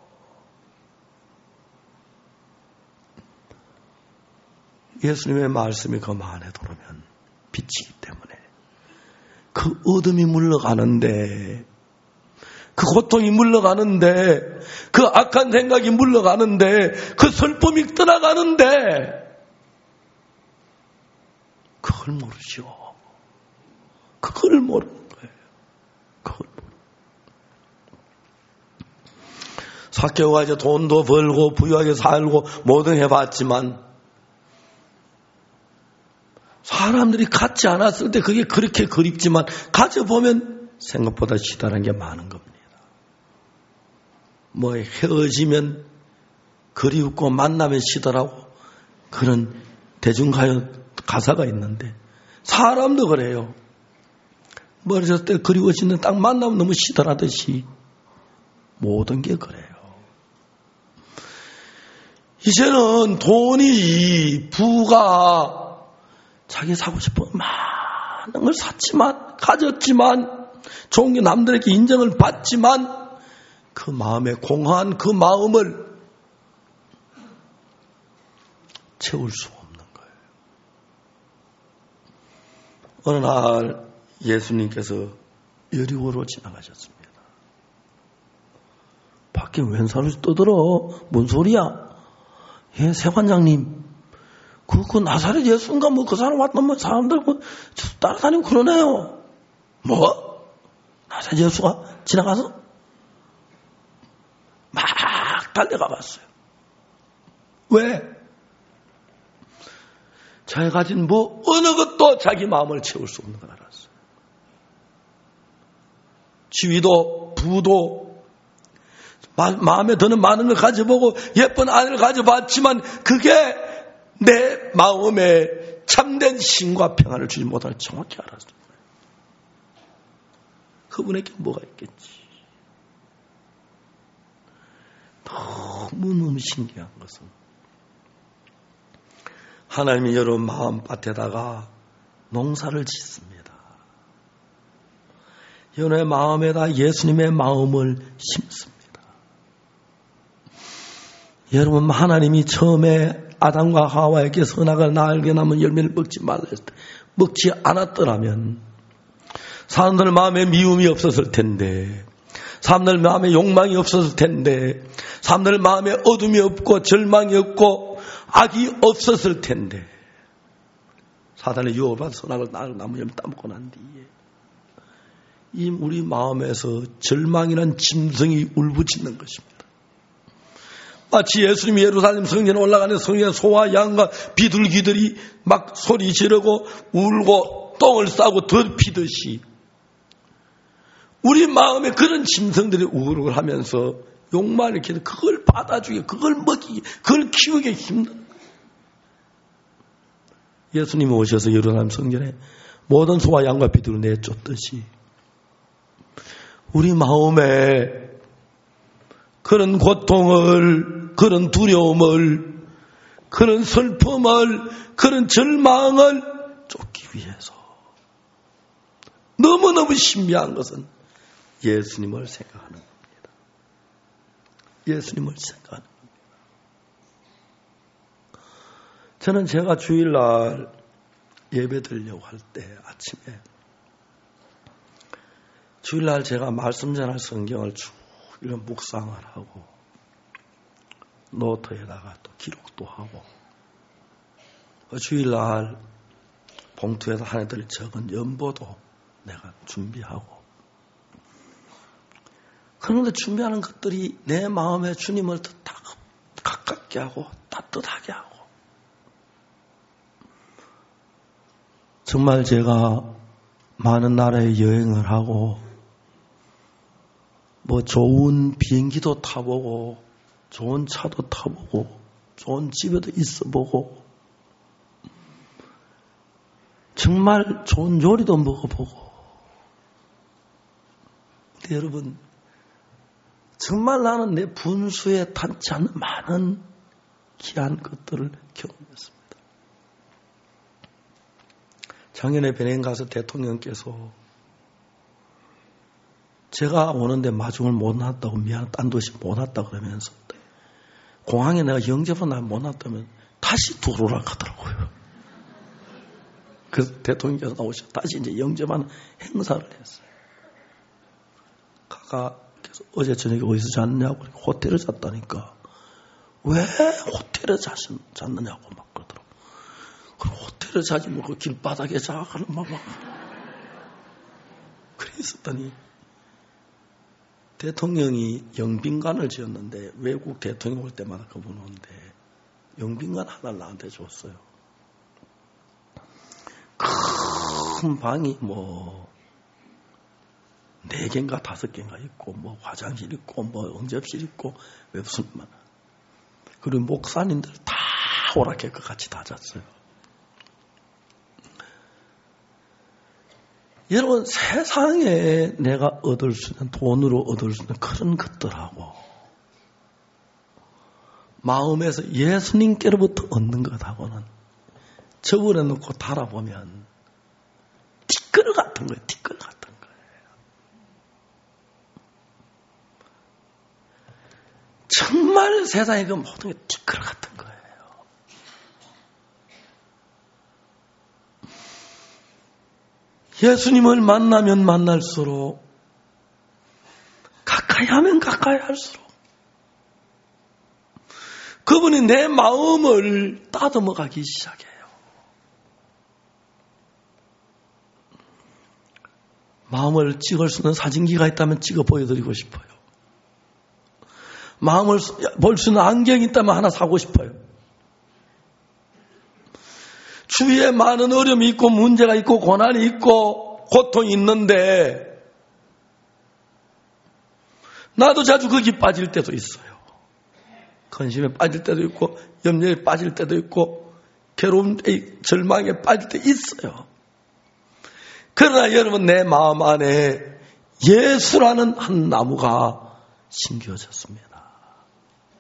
예수님의 말씀이 그 마음에 들어오면 빛이기 때문에 그 어둠이 물러가는데 그 고통이 물러가는데 그 악한 생각이 물러가는데 그 슬픔이 떠나가는데 그걸 모르죠. 그걸 모르는 거예요. 그걸 모르는 삭개오가 이제 돈도 벌고 부유하게 살고 뭐든 해봤지만 사람들이 갖지 않았을 때 그게 그렇게 그립지만 가져보면 생각보다 시달한 게 많은 겁니다. 뭐 헤어지면 그리웠고 만나면 시달하고 그런 대중가요 가사가 있는데 사람도 그래요. 멀어졌을 때 그리워지는 딱 만나면 너무 시달하듯이 모든 게 그래요. 이제는 돈이 부가 자기 사고 싶은 많은 걸 샀지만 가졌지만 좋은 게 남들에게 인정을 받지만 그 마음에 공허한 그 마음을 채울 수 없는 거예요. 어느 날 예수님께서 여리고로 지나가셨습니다. 밖에 웬 사람이 떠들어? 뭔 소리야? 예, 세관장님. 그, 그 나사렛 예수인가 뭐 그 사람 왔던 뭐 사람들 그 따라다니고 그러네요. 뭐? 나사렛 예수가 지나가서? 막 달려가 봤어요. 왜? 자기가 가진 뭐 어느 것도 자기 마음을 채울 수 없는 걸 알았어요. 지위도 부도 마, 마음에 드는 많은 걸 가져보고 예쁜 아내를 가져봤지만 그게 내 마음에 참된 신과 평안을 주지 못할 정확히 알았어요. 그분에게 뭐가 있겠지. 너무너무 신기한 것은 하나님이 여러분 마음밭에다가 농사를 짓습니다. 여러분의 마음에다 예수님의 마음을 심습니다. 여러분 하나님이 처음에 아담과 하와에게 선악을 알게 나면 열매를 먹지 말라 했을 때 먹지 않았더라면 사람들 마음에 미움이 없었을 텐데, 사람들 마음에 욕망이 없었을 텐데, 사람들 마음에 어둠이 없고 절망이 없고 악이 없었을 텐데, 사단의 유혹을 받아 선악을 나무 열매 따먹고 난 뒤에 이 우리 마음에서 절망이란 짐승이 울부짖는 것입니다. 마치 예수님이 예루살렘 성전에 올라가는 성전에 소와 양과 비둘기들이 막 소리 지르고 울고 똥을 싸고 더피듯이 우리 마음에 그런 짐승들이 우글우글 하면서 욕망을 일으키는 그걸 받아주기, 그걸 먹이기, 그걸 키우기 힘든. 예수님이 오셔서 예루살렘 성전에 모든 소와 양과 비둘기를 내쫓듯이 우리 마음에 그런 고통을, 그런 두려움을, 그런 슬픔을, 그런 절망을 쫓기 위해서 너무너무 신비한 것은 예수님을 생각하는 겁니다. 예수님을 생각하는 겁니다. 저는 제가 주일날 예배 드리려고 할 때 아침에 주일날 제가 말씀 전할 성경을 쭉 이런 묵상을 하고 노트에다가 또 기록도 하고 주일날 봉투에서 한 해들 적은 연보도 내가 준비하고 그런데 준비하는 것들이 내 마음에 주님을 더 가깝게 하고 따뜻하게 하고 정말 제가 많은 나라에 여행을 하고 뭐 좋은 비행기도 타보고 좋은 차도 타보고 좋은 집에도 있어보고 정말 좋은 요리도 먹어보고 근데 여러분 정말 나는 내 분수에 닿지 않는 많은 귀한 것들을 경험했습니다. 작년에 베네인 가서 대통령께서 제가 오는데 마중을 못 놨다고 미안, 딴 도시 못 왔다 그러면서 공항에 내가 영접을 날 못 놨다면 다시 들어오라 하더라고요. 그래서 대통령께서 나오셔서 다시 이제 영접하는 행사를 했어요. 가가 그래서 어제 저녁에 어디서 잤냐고 호텔에 잤다니까 왜 호텔에 잤, 잤느냐고 막 그러더라고. 그럼 호텔에 자지 뭐 그 길바닥에 자 하는 막 막 그래 있었더니 대통령이 영빈관을 지었는데 외국 대통령 올 때마다 그분 오는데 영빈관 하나를 나한테 줬어요. 큰 방이 뭐 네 개인가 다섯 개인가 있고 뭐 화장실 있고 뭐 응접실 있고 왜 무슨 말 그리고 목사님들 다 오락해서 같이 다 잤어요. 여러분 세상에 내가 얻을 수 있는 돈으로 얻을 수 있는 그런 것들하고 마음에서 예수님께로부터 얻는 것하고는 저울에 넣고 달아보면 티끌 같은 거예요. 티끌 같은 거예요. 정말 세상에 그 모든 게 티끌 같은 거예요. 예수님을 만나면 만날수록 가까이 하면 가까이 할수록 그분이 내 마음을 따듬어 가기 시작해요. 마음을 찍을 수 있는 사진기가 있다면 찍어 보여드리고 싶어요. 마음을 볼 수 있는 안경이 있다면 하나 사고 싶어요. 주위에 많은 어려움이 있고 문제가 있고 고난이 있고 고통이 있는데 나도 자주 거기 빠질 때도 있어요. 근심에 빠질 때도 있고 염려에 빠질 때도 있고 괴로움, 절망에 빠질 때 있어요. 그러나 여러분 내 마음 안에 예수라는 한 나무가 심겨졌습니다.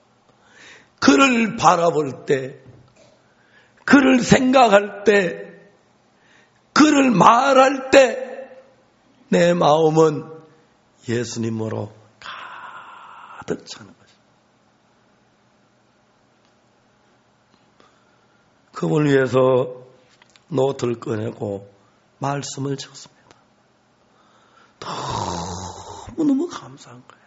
그를 바라볼 때, 그를 생각할 때, 그를 말할 때 내 마음은 예수님으로 가득 차는 것입니다. 그분을 위해서 노트를 꺼내고 말씀을 적습니다. 너무너무 감사한 거예요.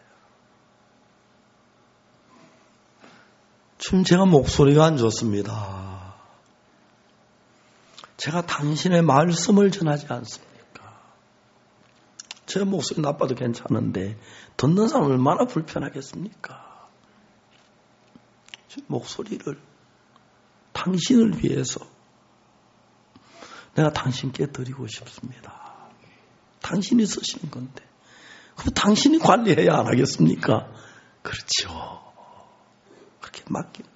지금 제가 목소리가 안 좋습니다. 제가 당신의 말씀을 전하지 않습니까? 제 목소리 나빠도 괜찮은데 듣는 사람 얼마나 불편하겠습니까? 목소리를 당신을 위해서 내가 당신께 드리고 싶습니다. 당신이 쓰시는 건데 그럼 당신이 관리해야 안 하겠습니까? 그렇죠. 그렇게 맡기는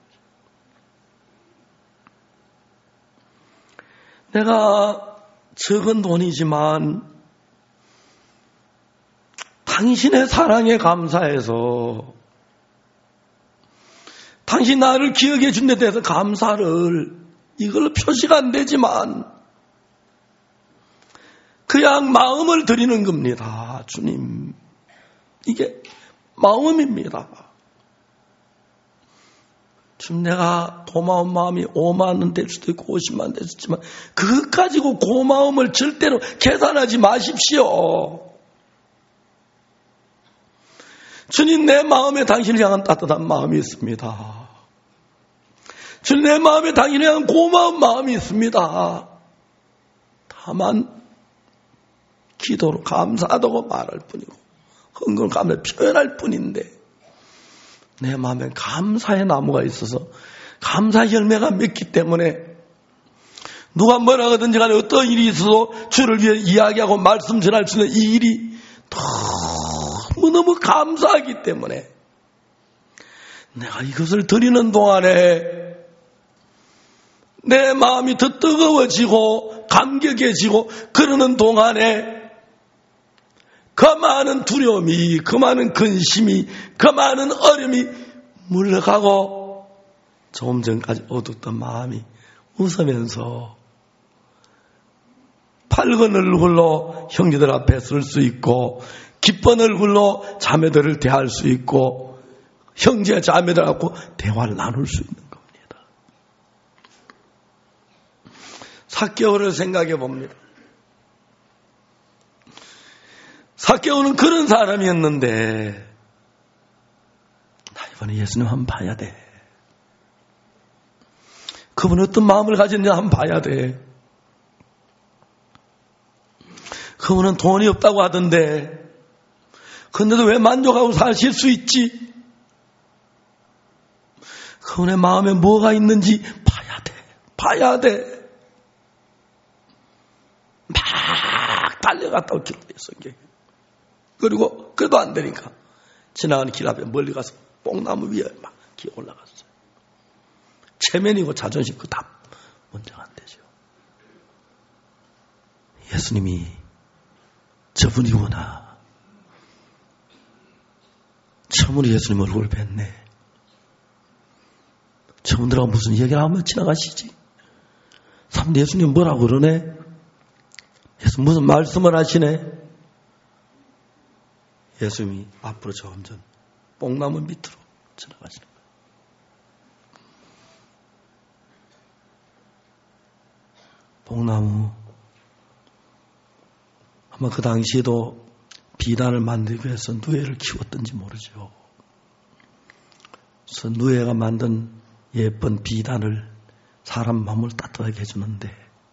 거죠. 내가 적은 돈이지만 당신의 사랑에 감사해서 당신 나를 기억해 준 데 대해서 감사를 이걸 표시가 안 되지만 그냥 마음을 드리는 겁니다. 주님, 이게 마음입니다. 지금 내가 고마운 마음이 오만 원 될 수도 있고 오십만 원 될 수도 있지만 그것 가지고 고마움을 절대로 계산하지 마십시오. 주님, 내 마음에 당신을 향한 따뜻한 마음이 있습니다. 주님, 내 마음에 당신을 향한 고마운 마음이 있습니다. 다만 기도로 감사하다고 말할 뿐이고 흥분 감사를 표현할 뿐인데 내 마음에 감사의 나무가 있어서 감사 열매가 맺기 때문에 누가 뭐라 하든지 간에 어떤 일이 있어도 주를 위해 이야기하고 말씀 전할 수 있는 이 일이 너무너무 감사하기 때문에 내가 이것을 드리는 동안에 내 마음이 더 뜨거워지고 감격해지고 그러는 동안에 그 많은 두려움이, 그 많은 근심이, 그 많은 어려움이 물러가고 조금 전까지 어둡던 마음이 웃으면서 밝은 얼굴로 형제들 앞에 설 수 있고 기쁜 얼굴로 자매들을 대할 수 있고 형제 자매들 갖고 대화를 나눌 수 있는 겁니다. 삭개오를 생각해 봅니다. 삭개오는 그런 사람이었는데 나 이번에 예수님 한번 봐야 돼. 그분이 어떤 마음을 가졌는지 한번 봐야 돼. 그분은 돈이 없다고 하던데 그런데도 왜 만족하고 사실 수 있지? 그분의 마음에 뭐가 있는지 봐야 돼. 봐야 돼. 막 달려갔다고 기록했어. 그리고 그래도 안 되니까 지나가는 길 앞에 멀리 가서 뽕나무 위에 막 기어 올라갔어요. 체면이고 자존심 그 다 문제가 안 되죠. 예수님이 저분이구나. 처음으로 예수님 얼굴을 뵀네. 저분들하고 무슨 얘기를 하면 지나가시지? 사람들 예수님 뭐라고 그러네? 예수 무슨 말씀을 하시네? 예수님이 앞으로 점점 뽕나무 밑으로 지나가시는 거예요. 뽕나무. 아마 그 당시에도 비단을 만들기 위해서 누에를 키웠던지 모르죠. 그래서 누에가 만든 예쁜 비단을 사람 마음을 따뜻하게 해주는데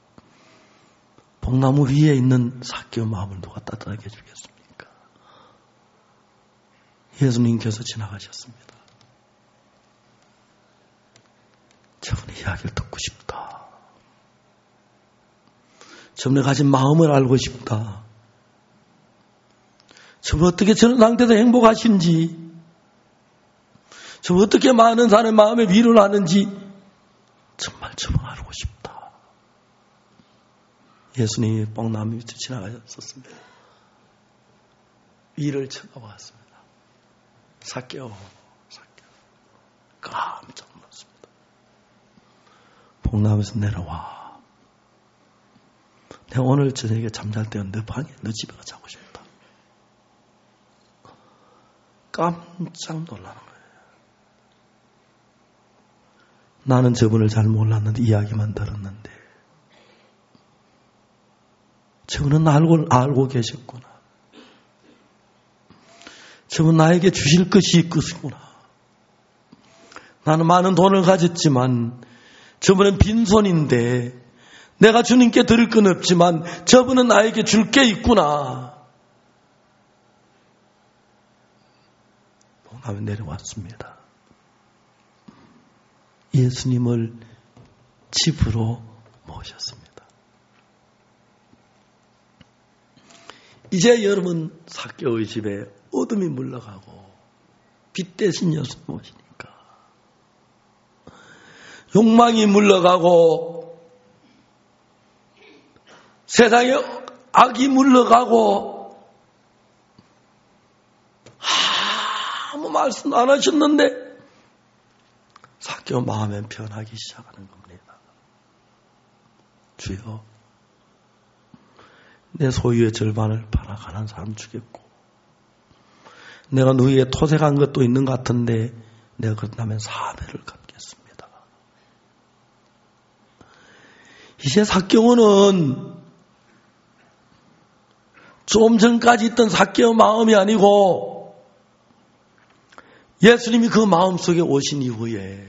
뽕나무 위에 있는 삭개오 마음을 누가 따뜻하게 해주겠습니까? 예수님께서 지나가셨습니다. 저분의 이야기를 듣고 싶다. 저분의 가진 마음을 알고 싶다. 저분 어떻게 저런 상태에서 행복하신지, 저분 어떻게 많은 사람의 마음에 위로를 하는지 정말 저분 알고 싶다. 예수님이 뽕나무 밑에 지나가셨습니다. 위를 쳐다보았습니다. 삭개오, 삭개오. 깜짝 놀랐어요. 동남에서 내려와. 내가 오늘 저녁에 잠잘 때는 너 방에, 너 집에 가서 자고 싶다. 깜짝 놀라는 거예요. 나는 저분을 잘 몰랐는데, 이야기만 들었는데, 저분은 알고, 알고 계셨구나. 저분 나에게 주실 것이 있구나. 나는 많은 돈을 가졌지만 저분은 빈손인데 내가 주님께 드릴 건 없지만 저분은 나에게 줄 게 있구나. 동남에 내려왔습니다. 예수님을 집으로 모셨습니다. 이제 여러분 삭개오의 집에 어둠이 물러가고 빛 대신 예수님 오시니까 욕망이 물러가고 세상에 악이 물러가고 아무 말씀 안 하셨는데 삭개오 마음에 변하기 시작하는 겁니다. 주여, 내 소유의 절반을 팔아 가난한 사람 주겠고 내가 누이에 토색한 것도 있는 것 같은데 내가 그렇다면 사배를 갚겠습니다. 이제 삭개오는 좀 전까지 있던 삭개오 마음이 아니고 예수님이 그 마음속에 오신 이후에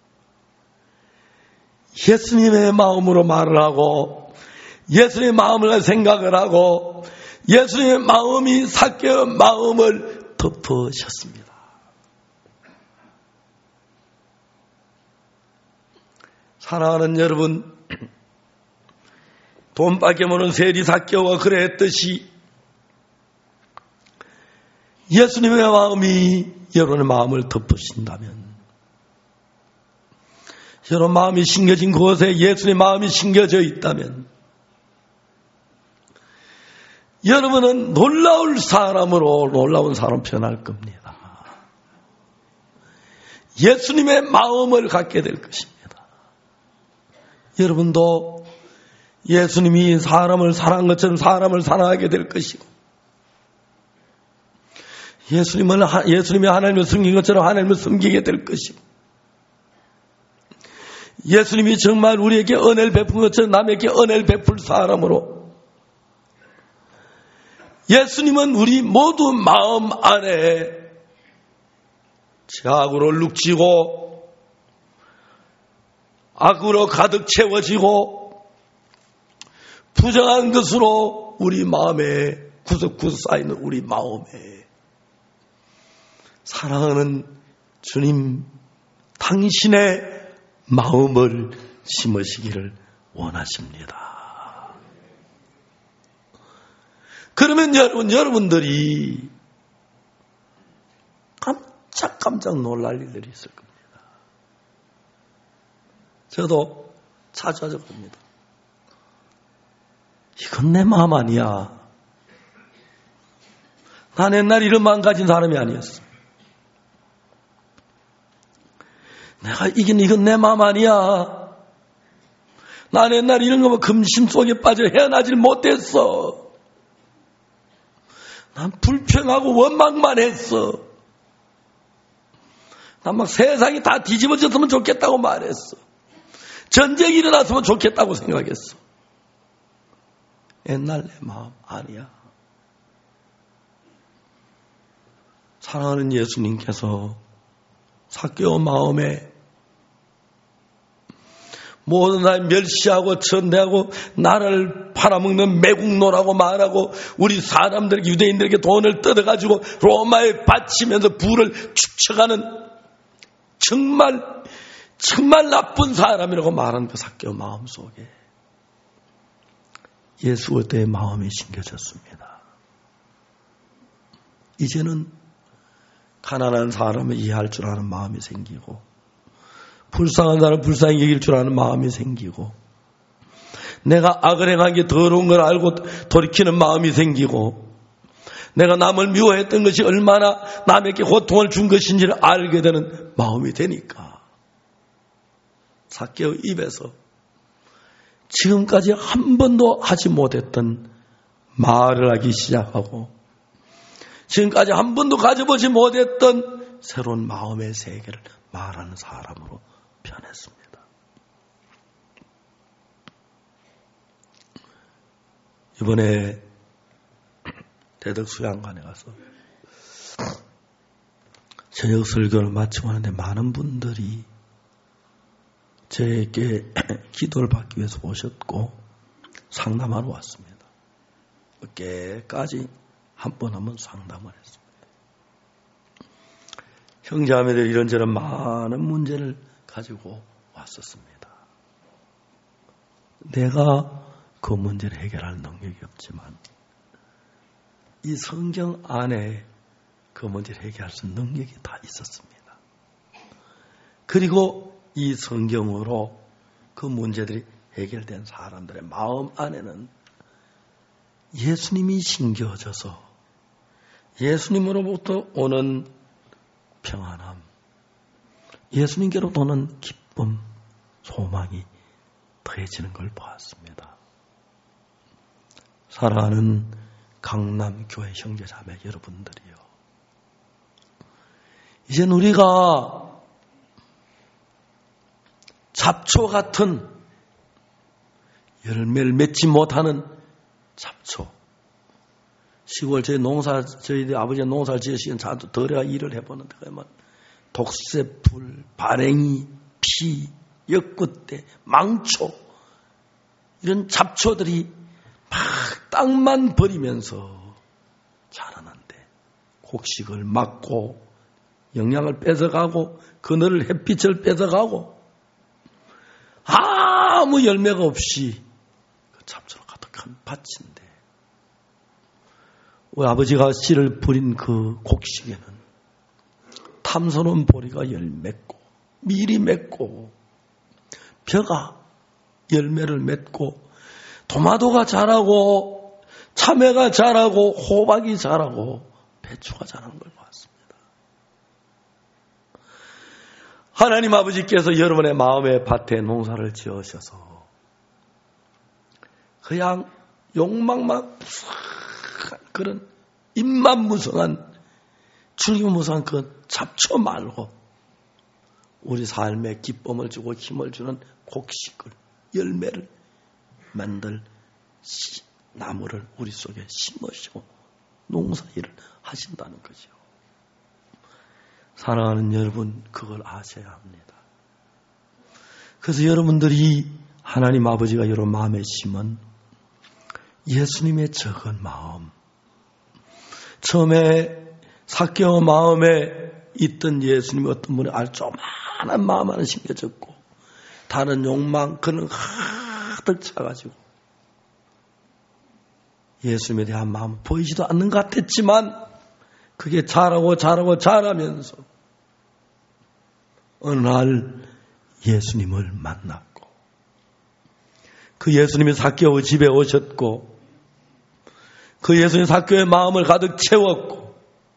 예수님의 마음으로 말을 하고 예수님의 마음을 생각을 하고 예수님의 마음이 삭개오의 마음을 덮으셨습니다. 사랑하는 여러분, 돈밖에 모르는 세리 삭개오가 그랬듯이 예수님의 마음이 여러분의 마음을 덮으신다면, 여러분 마음이 심겨진 곳에 예수님의 마음이 심겨져 있다면 여러분은 놀라울 사람으로 놀라운 사람 변할 겁니다. 예수님의 마음을 갖게 될 것입니다. 여러분도 예수님이 사람을 사랑한 것처럼 사람을 사랑하게 될 것이고 예수님을, 예수님이 하나님을 섬긴 것처럼 하나님을 섬기게 될 것이고 예수님이 정말 우리에게 은혜를 베푼 것처럼 남에게 은혜를 베풀 사람으로 예수님은 우리 모두 마음 안에 죄악으로 룩지고 악으로 가득 채워지고 부정한 것으로 우리 마음에 구석구석 쌓이는 우리 마음에 사랑하는 주님 당신의 마음을 심으시기를 원하십니다. 그러면 여러분, 여러분들이 깜짝깜짝 놀랄 일들이 있을 겁니다. 저도 자주 하죠 겁니다. 이건 내 마음 아니야. 난 옛날 이런 마음 가진 사람이 아니었어. 내가 이긴 이건 내 마음 아니야. 난 옛날 이런 거면 금심 속에 빠져 헤어나질 못했어. 난 불평하고 원망만 했어. 난 막 세상이 다 뒤집어졌으면 좋겠다고 말했어. 전쟁이 일어났으면 좋겠다고 생각했어. 옛날 내 마음 아니야. 사랑하는 예수님께서 삭개오 마음에 모든 날 멸시하고 천대하고 나를 팔아먹는 매국노라고 말하고 우리 사람들에게 유대인들에게 돈을 뜯어가지고 로마에 바치면서 부를 축적하는 정말 정말 나쁜 사람이라고 말하는 그 삭개오 마음속에 예수 그리스도의 마음이 심겨졌습니다. 이제는 가난한 사람을 이해할 줄 아는 마음이 생기고 불쌍한 사람을 불쌍히 여길 줄 아는 마음이 생기고 내가 악을 행한 게 더러운 걸 알고 돌이키는 마음이 생기고 내가 남을 미워했던 것이 얼마나 남에게 고통을 준 것인지를 알게 되는 마음이 되니까 삭개오 입에서 지금까지 한 번도 하지 못했던 말을 하기 시작하고 지금까지 한 번도 가져보지 못했던 새로운 마음의 세계를 말하는 사람으로 변했습니다. 이번에 대덕수양관에 가서 저녁 설교를 마치고 하는데 많은 분들이 저에게 기도를 받기 위해서 오셨고 상담하러 왔습니다. 어깨까지 한 번 한 번 상담을 했습니다. 형제자매들 이런저런 많은 문제를 가지고 왔었습니다. 내가 그 문제를 해결할 능력이 없지만 이 성경 안에 그 문제를 해결할 수 있는 능력이 다 있었습니다. 그리고 이 성경으로 그 문제들이 해결된 사람들의 마음 안에는 예수님이 심겨져서 예수님으로부터 오는 평안함, 예수님께로 오는 기쁨, 소망이 더해지는 걸 보았습니다. 사랑하는 강남교회 형제자매 여러분들이요. 이젠 우리가 잡초 같은 열매를 맺지 못하는 잡초. 시골 저희 농사, 저희 아버지가 농사를 지으시면 자도 덜어가 일을 해보는데, 그러면 독새풀, 발행이, 피, 엿굿대, 망초, 이런 잡초들이 막 땅만 버리면서 자라는데, 곡식을 막고, 영양을 뺏어가고, 그늘을 햇빛을 뺏어가고, 아무 열매가 없이 그 잡초로 가득한 밭인데 우리 아버지가 씨를 뿌린 그 곡식에는 탐스러운 보리가 열 맺고 밀이 맺고 벼가 열매를 맺고 토마토가 자라고 참외가 자라고 호박이 자라고 배추가 자라는 걸 봤습니다. 하나님 아버지께서 여러분의 마음의 밭에 농사를 지으셔서 그냥 욕망만 그런 입만 무성한 죽임 무성한 그 잡초 말고 우리 삶에 기쁨을 주고 힘을 주는 곡식을 열매를 만들 나무를 우리 속에 심으시고 농사일을 하신다는 거죠. 사랑하는 여러분, 그걸 아셔야 합니다. 그래서 여러분들이 하나님 아버지가 여러분 마음에 심은 예수님의 적은 마음, 처음에 삭개오 마음에 있던 예수님이 어떤 분이 아주 조그마한 마음 하나 심겨졌고 다른 욕망 그는 가득 차가지고 예수님에 대한 마음은 보이지도 않는 것 같았지만 그게 자라고 자라고 자라면서 어느 날 예수님을 만났고 그 예수님이 삭개오 집에 오셨고 그 예수님 삭개오의 마음을 가득 채웠고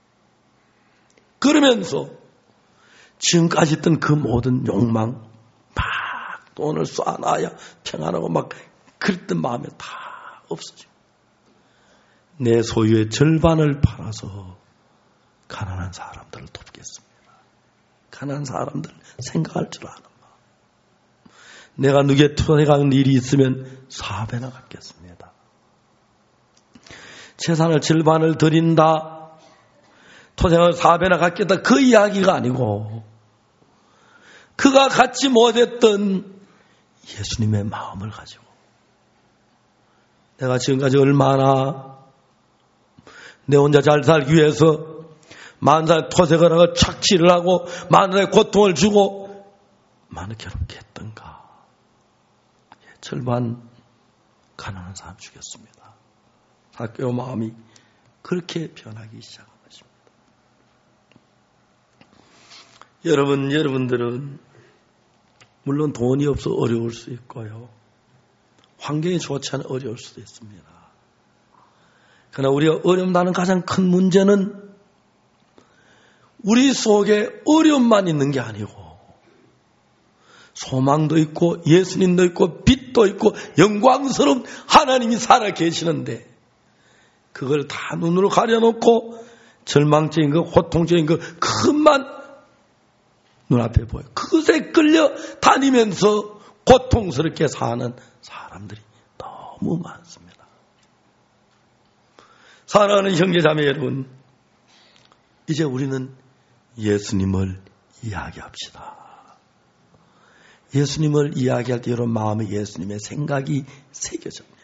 그러면서 지금까지 있던 그 모든 욕망 막 돈을 쏴놔야 평안하고 막 그랬던 마음이 다 없어지고 내 소유의 절반을 팔아서 가난한 사람들을 돕겠습니다. 가난한 사람들 생각할 줄 아는 마음. 내가 누구의 토해간 일이 있으면 사배나 갚겠습니다. 재산을 절반을 드린다. 토생을 사배나 갚겠다. 그 이야기가 아니고 그가 갖지 못했던 예수님의 마음을 가지고 내가 지금까지 얼마나 내 혼자 잘 살기 위해서 만사의 토색을 하고 착취를 하고 만사의 고통을 주고 많이 괴롭게 했던가. 절반 가난한 사람 주겠습니다. 삭개오 마음이 그렇게 변하기 시작한 것입니다. 여러분, 여러분들은 물론 돈이 없어 어려울 수 있고요. 환경이 좋지 않아 어려울 수도 있습니다. 그러나 우리가 어려움다는 가장 큰 문제는 우리 속에 어려움만 있는 게 아니고 소망도 있고 예수님도 있고 빛도 있고 영광스러운 하나님이 살아 계시는데 그걸 다 눈으로 가려놓고 절망적인 거, 고통적인 거 그것만 눈앞에 보여요. 그것에 끌려 다니면서 고통스럽게 사는 사람들이 너무 많습니다. 사랑하는 형제자매 여러분, 이제 우리는 예수님을 이야기합시다. 예수님을 이야기할 때 여러분 마음에 예수님의 생각이 새겨집니다.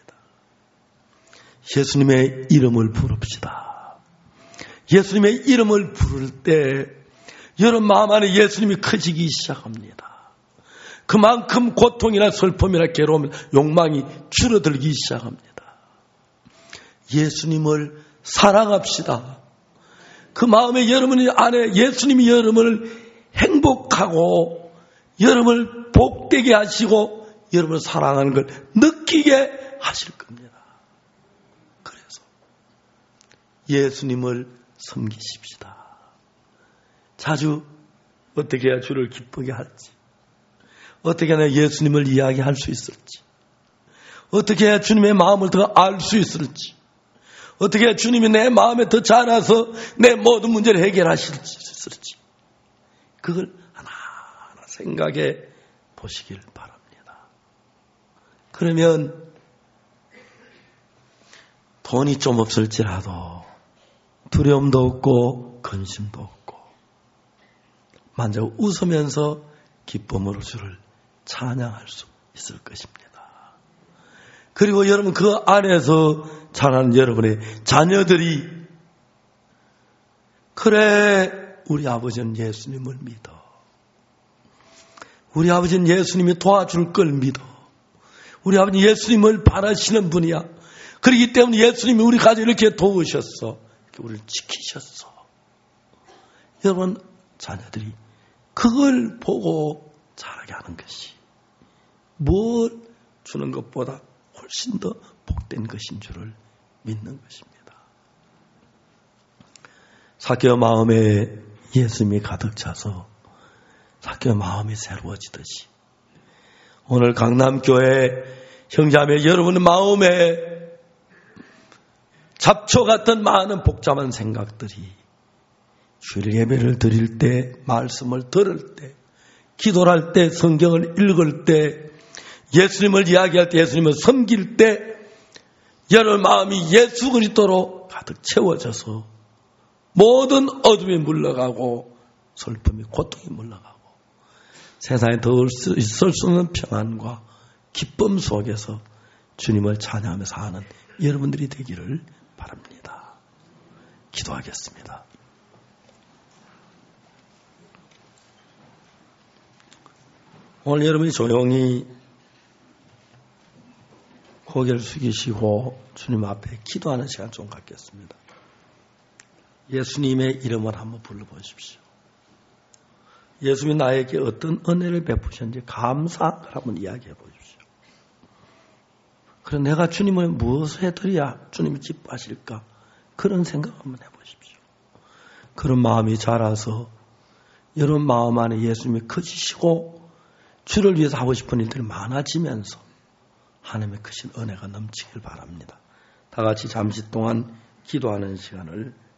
예수님의 이름을 부릅시다. 예수님의 이름을 부를 때 여러분 마음 안에 예수님이 커지기 시작합니다. 그만큼 고통이나 슬픔이나 괴로움, 욕망이 줄어들기 시작합니다. 예수님을 사랑합시다. 그 마음에 여러분 안에 예수님이 여러분을 행복하고 여러분을 복되게 하시고 여러분을 사랑하는 걸 느끼게 하실 겁니다. 그래서 예수님을 섬기십시다. 자주 어떻게 해야 주를 기쁘게 할지, 어떻게 해야 예수님을 이야기할 수 있을지, 어떻게 해야 주님의 마음을 더 알 수 있을지, 어떻게 해야 주님이 내 마음에 더 잘 알아서 내 모든 문제를 해결하실 수 있을지, 그걸 하나하나 생각해 보시길 바랍니다. 그러면 돈이 좀 없을지라도 두려움도 없고 근심도 없고 만져 웃으면서 기쁨으로 주를 찬양할 수 있을 것입니다. 그리고 여러분 그 안에서 자라는 여러분의 자녀들이 그래 우리 아버지는 예수님을 믿어. 우리 아버지는 예수님이 도와줄 걸 믿어. 우리 아버지는 예수님을 바라시는 분이야. 그렇기 때문에 예수님이 우리 가족 이렇게 도우셨어. 우리를 지키셨어. 여러분 자녀들이 그걸 보고 자라게 하는 것이 뭘 주는 것보다 훨씬 더 복된 것인 줄을 믿는 것입니다. 삭개오 마음에 예수님이 가득 차서 삭개오 마음이 새로워지듯이 오늘 강남교회 형제자매 여러분의 마음에 잡초 같은 많은 복잡한 생각들이 주일 예배를 드릴 때, 말씀을 들을 때, 기도를 할 때, 성경을 읽을 때, 예수님을 이야기할 때, 예수님을 섬길 때 여러분 마음이 예수 그리스도로 가득 채워져서 모든 어둠이 물러가고 슬픔이 고통이 물러가고 세상에 더 있을 수 없는 평안과 기쁨 속에서 주님을 찬양하며 사는 여러분들이 되기를 바랍니다. 기도하겠습니다. 오늘 여러분이 조용히 고개를 숙이시고 주님 앞에 기도하는 시간 좀 갖겠습니다. 예수님의 이름을 한번 불러보십시오. 예수님이 나에게 어떤 은혜를 베푸셨는지 감사를 한번 이야기해 보십시오. 그럼 내가 주님을 무엇을 해드려야 주님이 기뻐하실까? 그런 생각 한번 해보십시오. 그런 마음이 자라서 여러분 마음 안에 예수님이 커지시고 주를 위해서 하고 싶은 일들이 많아지면서 하나님의 크신 은혜가 넘치길 바랍니다. 다 같이 잠시 동안 기도하는 시간을